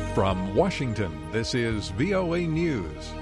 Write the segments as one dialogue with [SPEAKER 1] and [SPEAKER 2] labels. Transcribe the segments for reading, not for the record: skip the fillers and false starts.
[SPEAKER 1] From Washington, this is VOA News.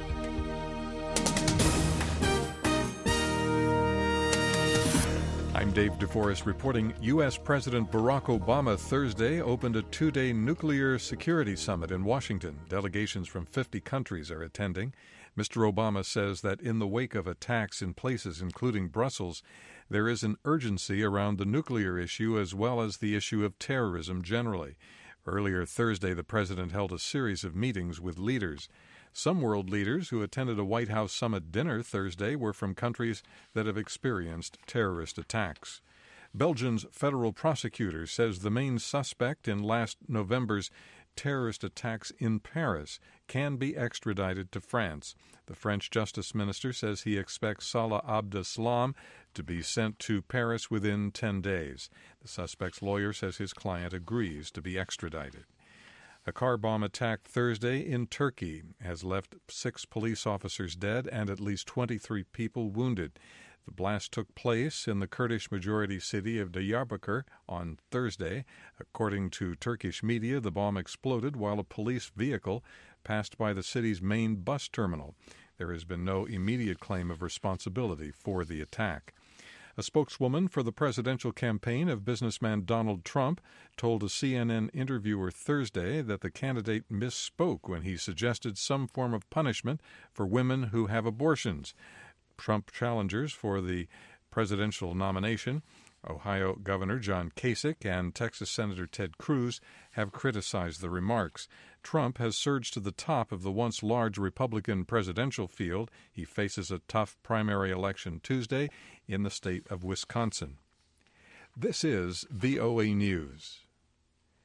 [SPEAKER 1] I'm Dave DeForest reporting. U.S. President Barack Obama Thursday opened a two-day nuclear security summit in Washington. Delegations from 50 countries are attending. Mr. Obama says that in the wake of attacks in places including Brussels, there is an urgency around the nuclear issue as well as the issue of terrorism generally. Earlier Thursday, the president held a series of meetings with leaders. Some world leaders who attended a White House summit dinner Thursday were from countries that have experienced terrorist attacks. Belgium's federal prosecutor says the main suspect in last November's terrorist attacks in Paris can be extradited to France. The French justice minister says he expects Salah Abdeslam to be sent to Paris within 10 days. The suspect's lawyer says his client agrees to be extradited. A car bomb attack Thursday in Turkey has left 6 police officers dead and at least 23 people wounded. The blast took place in the Kurdish-majority city of Diyarbakir on Thursday. According to Turkish media, the bomb exploded while a police vehicle passed by the city's main bus terminal. There has been no immediate claim of responsibility for the attack. A spokeswoman for the presidential campaign of businessman Donald Trump told a CNN interviewer Thursday that the candidate misspoke when he suggested some form of punishment for women who have abortions. Trump challengers for the presidential nomination, Ohio Governor John Kasich and Texas Senator Ted Cruz, have criticized the remarks. Trump has surged to the top of the once large Republican presidential field. He faces a tough primary election Tuesday in the state of Wisconsin. This is VOA News.